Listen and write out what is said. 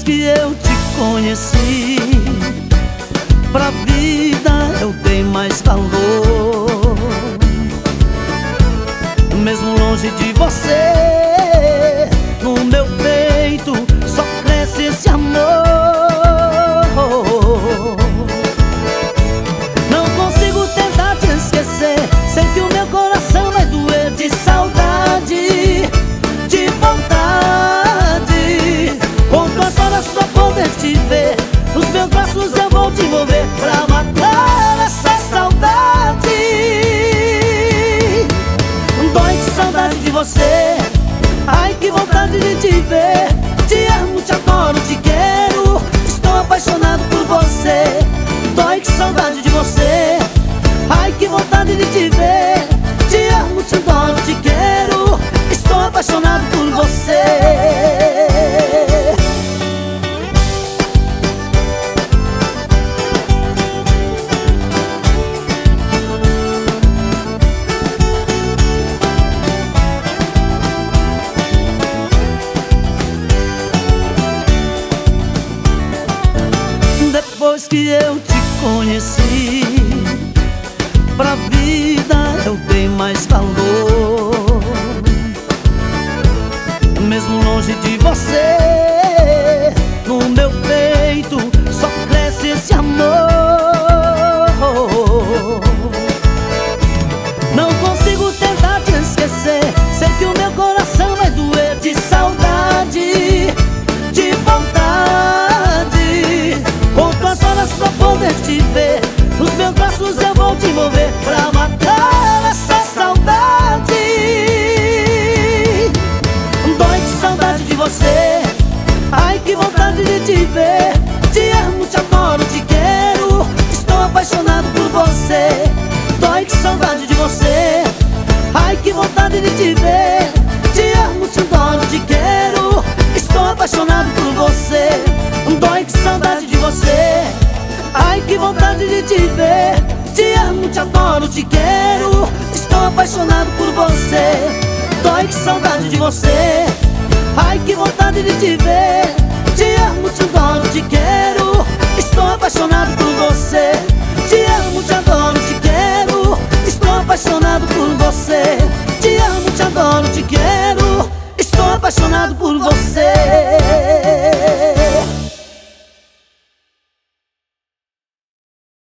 que eu te conheci, pra vida eu dei mais valor. Mesmo longe de você, no meu peito só cresce esse amor. Não consigo tentar te esquecer, sei que o meu coração vai doer de saudade, de vontade. Conto as horas pra poder te ver, nos meus braços eu vou te envolver pra matar essa saudade. Dói de saudade de você, ai que vontade de te ver. Te amo, te adoro, te quero, estou apaixonado por você. Dói que saudade de você, ai que vontade de te ver. Te amo, te adoro, te quero, estou apaixonado por você. Depois que eu te conheci, pra vida eu dei mais valor. Mesmo longe de você, no meu peito só cresce esse amor. Não consigo tentar te esquecer, sei que o meu coração vai doer de saudade, de vontade. Conto as horas pra poder te ver, nos meus braços eu vou te envolver pra matar essa saudade. Dói de saudade de você, ai que vontade de te ver. Te amo, te adoro, te quero, estou apaixonado por você. Dói de saudade de você, ai que vontade de te ver. Te amo, te adoro, te quero, estou apaixonado por você. Dói que saudade de você, ai que vontade de te ver. Te amo, te adoro, te quero, estou apaixonado por você. Dói que saudade de você, ai que vontade de te ver. Te amo, te adoro, te quero, estou apaixonado por você. Te amo, te adoro, te quero, estou apaixonado por você. Te amo, te adoro, te quero, estou apaixonado por você.